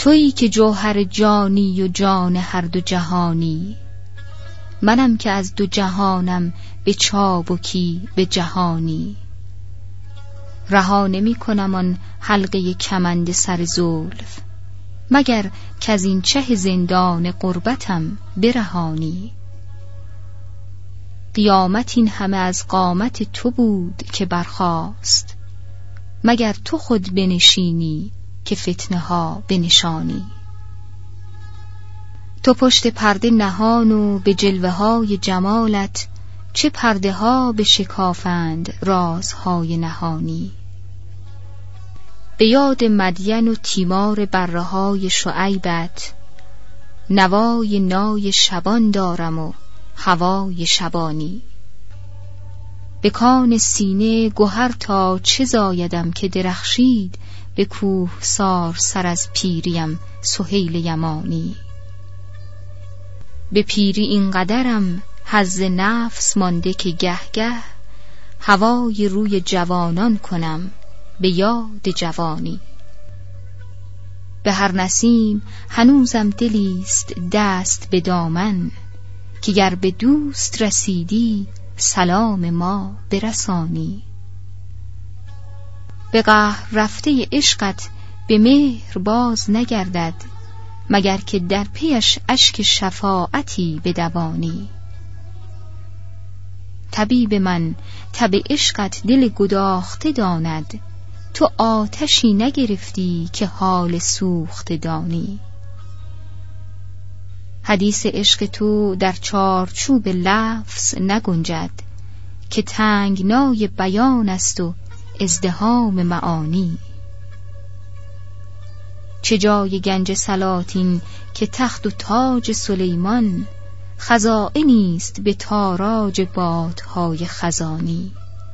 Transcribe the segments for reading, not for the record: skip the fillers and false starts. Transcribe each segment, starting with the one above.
تویی که جوهر جانی و جان هر دو جهانی، منم که از دو جهانم به چابکی به جهانی. رها نمی کنم آن حلقه کمند سر زلف، مگر که از این چه زندان غربتم برهانی. قیامت این همه از قامت تو بود که برخاست، مگر تو خود بنشینی که فتنه ها بنشانی. تو پشت پرده نهان و به جلوه های جمالت چه پرده ها به شکافند رازهای نهانی. به یاد مدین و تیمار بره های شعیبت، نوای نای شبان دارم و هوای شبانی. به کان سینه گوهر تا چه زایدم که درخشید، به کوه سار سر از پیریم سهیل یمانی. به پیری اینقدرم حظ نفس مانده که گه گه هوای روی جوانان کنم به یاد جوانی. به هر نسیم هنوزم دلیست دست به دامن، که گر به دوست رسیدی سلام ما برسانی. به قهر رفته عشقت به مهر باز نگردد، مگر که در پیش اشک شفاعتی بدوانی. طبیب من تب عشقت دل گداخته داند، تو آتشی نگرفتی که حال سوخته دانی. حدیث عشق تو در چارچوب لفظ نگنجد، که تنگنای بیان است و ازدحام معانی. چه جای گنج سلاطین که تخت و تاج سلیمان، خزائنی است به تاراج بادهای خزانی.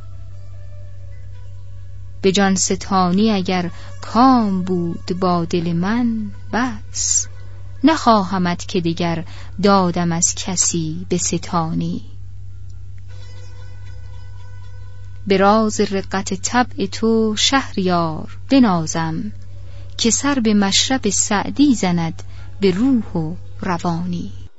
به جان ستانی اگر کام بود با دل من، بس نخواهمت که دیگر دادم از کسی به ستانی. به راز رقت طبع تو شهریار بنازم، که سر به مشرب سعدی زند به روح و روانی.